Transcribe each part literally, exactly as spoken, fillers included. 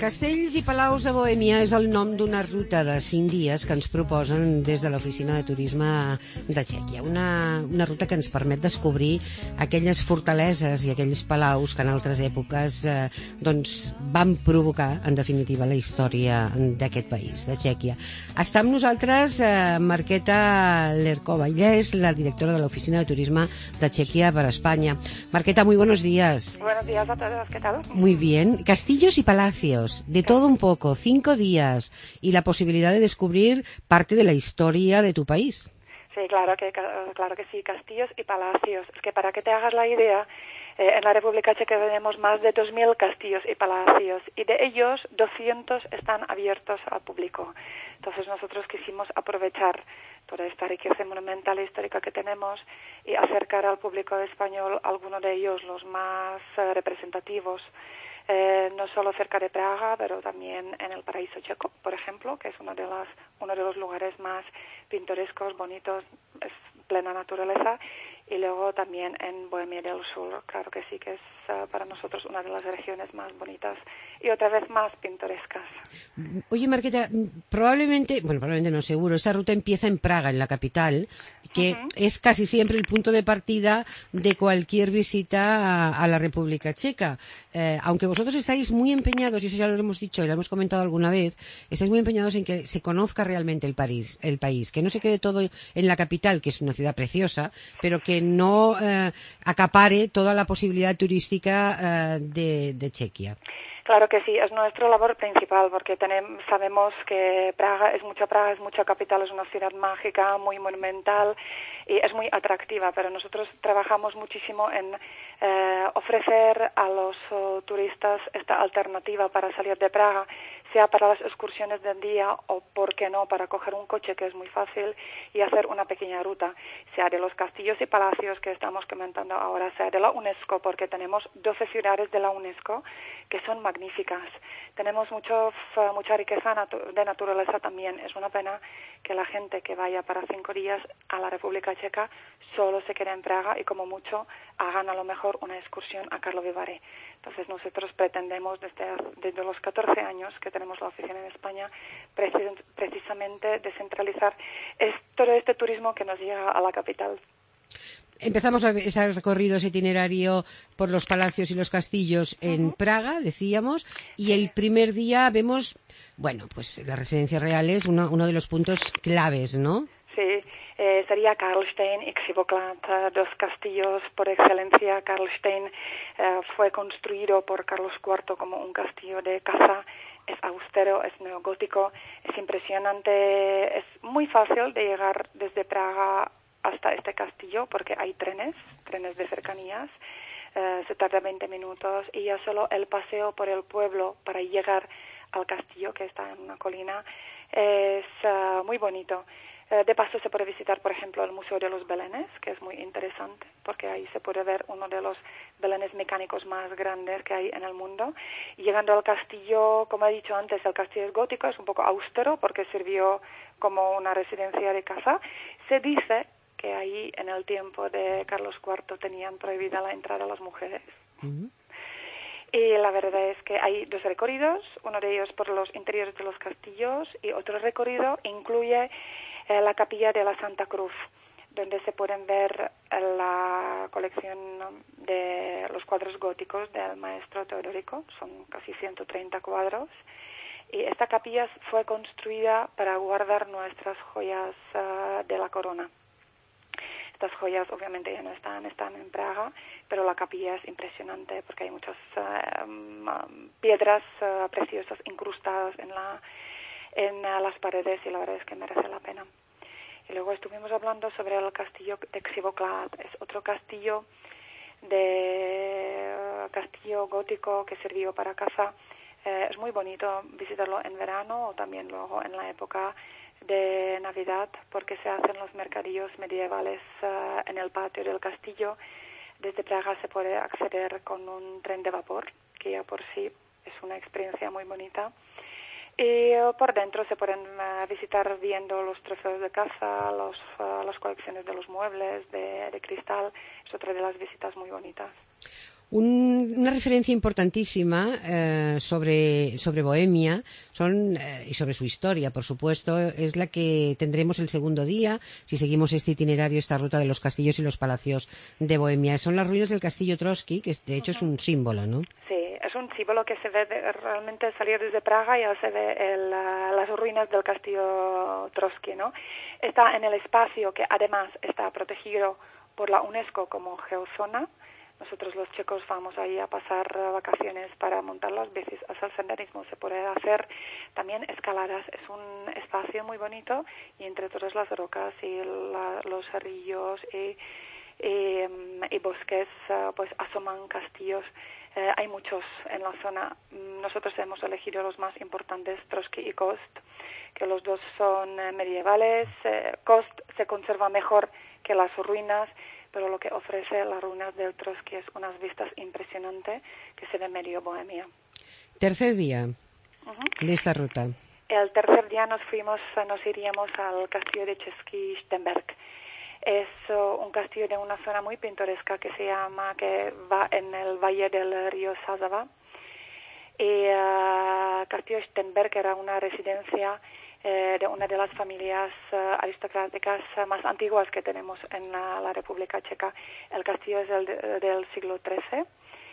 Castells i Palaus de Bohèmia és el nom d'una ruta de cinc dies que ens proposen des de l'Oficina de Turisme de Txèquia. Una, una ruta que ens permet descobrir aquelles fortaleses i aquells palaus que en altres èpoques eh, doncs, van provocar, en definitiva, la història d'aquest país, de Txèquia. Està amb nosaltres eh, Marqueta Lerkova. Ella és la directora de l'Oficina de Turisme de Txèquia per Espanya. Marqueta, muy buenos días. Buenos días a todos, ¿qué tal? Muy bien. Castillos y palacios. De todo un poco, cinco días y la posibilidad de descubrir parte de la historia de tu país. Sí, claro que, claro que sí, castillos y palacios. Es que para que te hagas la idea, eh, en la República Checa tenemos más de dos mil castillos y palacios y de ellos doscientos están abiertos al público. Entonces nosotros quisimos aprovechar toda esta riqueza monumental e histórica que tenemos y acercar al público español algunos de ellos, los más eh, representativos. Eh, no solo cerca de Praga, pero también en el Paraíso Checo, por ejemplo, que es uno de, las, uno de los lugares más pintorescos, bonitos, es plena naturaleza, y luego también en Bohemia del Sur, claro que sí, que es uh, para nosotros una de las regiones más bonitas y otra vez más pintorescas. Oye, Marqueta, probablemente, bueno, probablemente no, seguro, esa ruta empieza en Praga, en la capital, que uh-huh. es casi siempre el punto de partida de cualquier visita a, a la República Checa. Eh, aunque vosotros estáis muy empeñados, y eso ya lo hemos dicho y lo hemos comentado alguna vez, estáis muy empeñados en que se conozca realmente el, París, el país, que no se quede todo en la capital, que es una ciudad preciosa, pero que no eh, acapare toda la posibilidad turística eh, de, de Chequia. Claro que sí, es nuestra labor principal porque tenemos, sabemos que Praga es mucha Praga, es mucha capital, es una ciudad mágica, muy monumental y es muy atractiva, pero nosotros trabajamos muchísimo en eh, ofrecer a los uh, turistas esta alternativa para salir de Praga, sea para las excursiones del día o, por qué no, para coger un coche, que es muy fácil, y hacer una pequeña ruta, sea de los castillos y palacios que estamos comentando ahora, sea de la UNESCO, porque tenemos doce ciudades de la UNESCO que son magníficas. Tenemos mucho, mucha riqueza natu- de naturaleza también. Es una pena que la gente que vaya para cinco días a la República Checa solo se quede en Praga y como mucho hagan a lo mejor una excursión a Karlovy Vary. Entonces nosotros pretendemos desde, desde los catorce años que tenemos la oficina en España precis- precisamente descentralizar es, todo este turismo que nos llega a la capital. Empezamos ese recorrido, ese itinerario por los palacios y los castillos en uh-huh. Praga, decíamos, y el primer día vemos, bueno, pues las residencias reales, uno, uno de los puntos claves, ¿no? Sí, eh, sería Karlstein y Křivoklát, eh, dos castillos por excelencia. Karlstein eh, fue construido por Carlos cuarto como un castillo de caza. Es austero, es neogótico, es impresionante, es muy fácil de llegar desde Praga hasta este castillo porque hay trenes, trenes de cercanías, eh, se tarda veinte minutos y ya solo el paseo por el pueblo para llegar al castillo, que está en una colina, es uh, muy bonito. Eh, de paso se puede visitar, por ejemplo, el Museo de los Belenes, que es muy interesante porque ahí se puede ver uno de los belenes mecánicos más grandes que hay en el mundo. Y llegando al castillo, como he dicho antes, el castillo es gótico, es un poco austero porque sirvió como una residencia de caza. Se dice que ahí en el tiempo de Carlos cuarto tenían prohibida la entrada a las mujeres. Uh-huh. Y la verdad es que hay dos recorridos, uno de ellos por los interiores de los castillos y otro recorrido incluye eh, la capilla de la Santa Cruz, donde se pueden ver la colección de los cuadros góticos del maestro Teodorico, son casi ciento treinta cuadros. Y esta capilla fue construida para guardar nuestras joyas uh, de la corona. Estas joyas obviamente ya no están, están en Praga, pero la capilla es impresionante porque hay muchas uh, um, piedras uh, preciosas incrustadas en, la, en uh, las paredes y la verdad es que merece la pena. Y luego estuvimos hablando sobre el castillo de Křivoklát, es otro castillo de uh, castillo gótico que sirvió para caza. Eh, es muy bonito visitarlo en verano o también luego en la época de Navidad porque se hacen los mercadillos medievales uh, en el patio del castillo. Desde Praga se puede acceder con un tren de vapor, que ya por sí es una experiencia muy bonita. Y uh, por dentro se pueden uh, visitar viendo los trofeos de caza, los, uh, las colecciones de los muebles de, de cristal. Es otra de las visitas muy bonitas. Un, una referencia importantísima eh, sobre, sobre Bohemia son, eh, y sobre su historia, por supuesto, es la que tendremos el segundo día, si seguimos este itinerario, esta ruta de los castillos y los palacios de Bohemia. Son las ruinas del castillo Trotsky, que de hecho uh-huh. es un símbolo, ¿no? Sí, es un símbolo que se ve de, realmente salir desde Praga, ya se ve el, uh, las ruinas del castillo Trotsky, ¿no? Está en el espacio que además está protegido por la UNESCO como geozona. Nosotros los checos vamos ahí a pasar vacaciones para montar las bicis, hacer senderismo, se puede hacer también escaladas. Es un espacio muy bonito y entre todas las rocas y la, los cerrillos y, y, y bosques pues asoman castillos. Eh, hay muchos en la zona. Nosotros hemos elegido los más importantes, Trotsky y Kost, que los dos son eh, medievales. Eh, Kost se conserva mejor que las ruinas, pero lo que ofrece las ruinas del Trotsky es unas vistas impresionantes que se ve medio Bohemia. Tercer día uh-huh. de esta ruta. El tercer día nos fuimos, nos iríamos al castillo de Český Šternberk. Es uh, un castillo de una zona muy pintoresca que se llama, que va en el valle del río Sázava. Y uh, Castillo Šternberk era una residencia eh, de una de las familias uh, aristocráticas uh, más antiguas que tenemos en uh, la República Checa. El castillo es del, del siglo trece.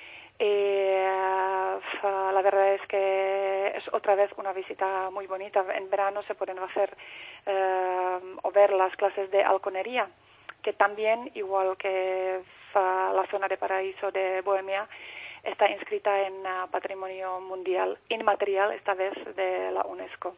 Y uh, la verdad es que es otra vez una visita muy bonita. En verano se pueden hacer uh, o ver las clases de halconería, que también, igual que uh, la zona de paraíso de Bohemia, está inscrita en uh, Patrimonio Mundial Inmaterial, esta vez de la UNESCO.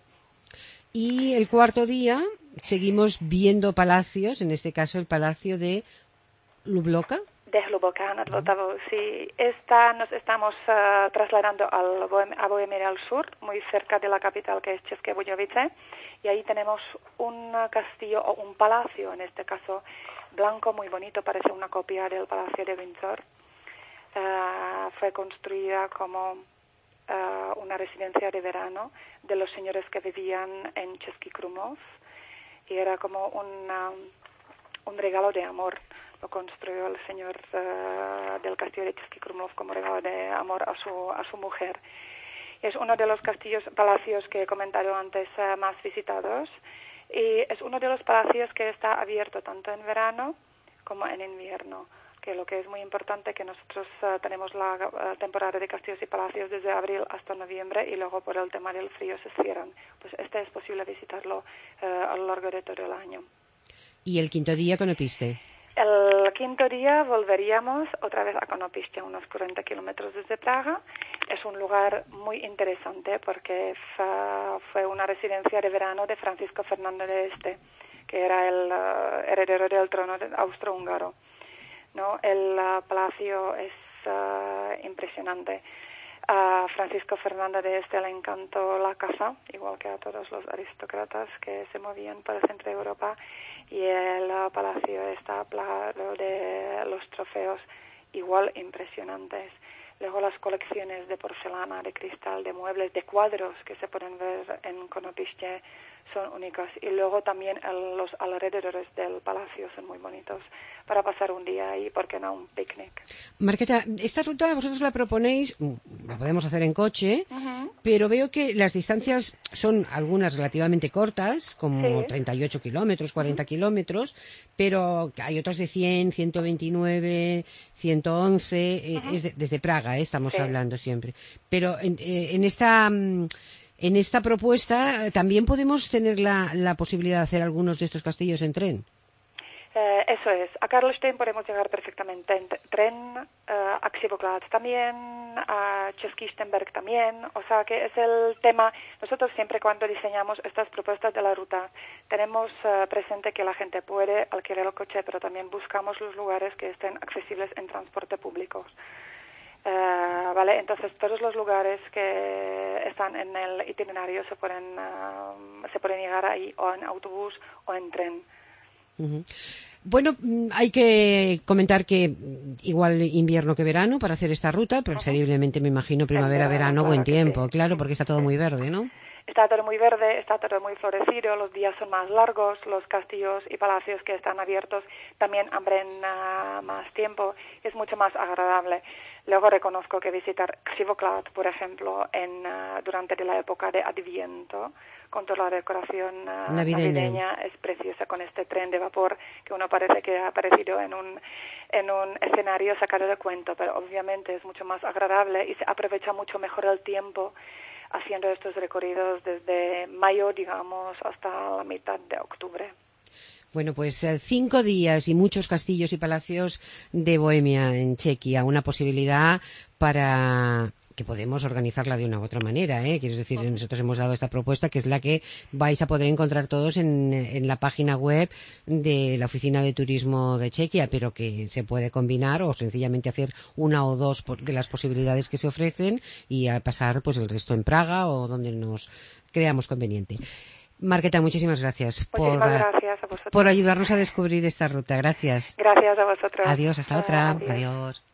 Y el cuarto día seguimos viendo palacios, en este caso el palacio de Hluboká. De Hluboká nad Vltavou, sí. Esta nos estamos uh, trasladando al Bohem- a Bohemia al sur, muy cerca de la capital, que es České Budějovice, y ahí tenemos un castillo o un palacio, en este caso blanco, muy bonito, parece una copia del Palacio de Windsor. Uh, fue construida como uh, una residencia de verano de los señores que vivían en Český Krumlov, y era como una, un regalo de amor. Lo construyó el señor uh, del castillo de Český Krumlov como regalo de amor a su, a su mujer. Es uno de los castillos, palacios que he comentado antes uh, más visitados, y es uno de los palacios que está abierto tanto en verano como en invierno, que lo que es muy importante que nosotros uh, tenemos la uh, temporada de castillos y palacios desde abril hasta noviembre, y luego por el tema del frío se cierran. Pues este es posible visitarlo uh, a lo largo de todo el año. ¿Y el quinto día Konopiste? El quinto día volveríamos otra vez a Konopiste, unos cuarenta kilómetros desde Praga. Es un lugar muy interesante porque fa, fue una residencia de verano de Francisco Fernando de Este, que era el uh, heredero del trono austrohúngaro. ¿No? El uh, palacio es uh, impresionante. A Francisco Fernando de Este le encantó la caza, igual que a todos los aristócratas que se movían por el centro de Europa, y el uh, palacio está plagado de los trofeos igual impresionantes. Luego las colecciones de porcelana, de cristal, de muebles, de cuadros que se pueden ver en Konopiste son únicas. Y luego también el, los alrededores del palacio son muy bonitos para pasar un día ahí, ¿por qué no un picnic? Marqueta, esta ruta vosotros la proponéis, la podemos hacer en coche, uh-huh. pero veo que las distancias son algunas relativamente cortas, como sí. treinta y ocho kilómetros, cuarenta uh-huh. kilómetros, pero hay otras de cien, ciento veintinueve, ciento once, uh-huh. eh, es de, desde Praga, eh, estamos sí. hablando siempre. Pero en, eh, en esta... En esta propuesta también podemos tener la, la posibilidad de hacer algunos de estos castillos en tren. Eh, eso es. A Karlštejn podemos llegar perfectamente en tren, eh, a Křivoklát también, a Český Šternberk también. O sea que es el tema. Nosotros siempre cuando diseñamos estas propuestas de la ruta tenemos eh, presente que la gente puede alquilar el coche, pero también buscamos los lugares que estén accesibles en transporte público. Uh, vale, entonces todos los lugares que están en el itinerario se pueden uh, se pueden llegar ahí o en autobús o en tren. Uh-huh. Bueno, hay que comentar que igual invierno que verano para hacer esta ruta, preferiblemente me imagino primavera, verano, claro, buen tiempo, sí. claro, porque está todo muy verde, ¿no? Está todo muy verde, está todo muy florecido, los días son más largos, los castillos y palacios que están abiertos también abren uh, más tiempo, es mucho más agradable. Luego reconozco que visitar Křivoklát, por ejemplo, en, uh, durante la época de Adviento, con toda la decoración uh, navideña. navideña, es preciosa, con este tren de vapor que uno parece que ha aparecido en un, en un escenario sacado de cuento, pero obviamente es mucho más agradable y se aprovecha mucho mejor el tiempo haciendo estos recorridos desde mayo, digamos, hasta la mitad de octubre. Bueno, pues cinco días y muchos castillos y palacios de Bohemia en Chequia, una posibilidad para que podemos organizarla de una u otra manera, ¿eh? Quiero decir, nosotros hemos dado esta propuesta que es la que vais a poder encontrar todos en, en la página web de la Oficina de Turismo de Chequia, pero que se puede combinar o sencillamente hacer una o dos de las posibilidades que se ofrecen y a pasar pues el resto en Praga o donde nos creamos conveniente. Marketa, muchísimas gracias, muchísimas por, gracias a vosotros. por ayudarnos a descubrir esta ruta. Gracias. Gracias a vosotros. Adiós, hasta otra. Adiós. Adiós.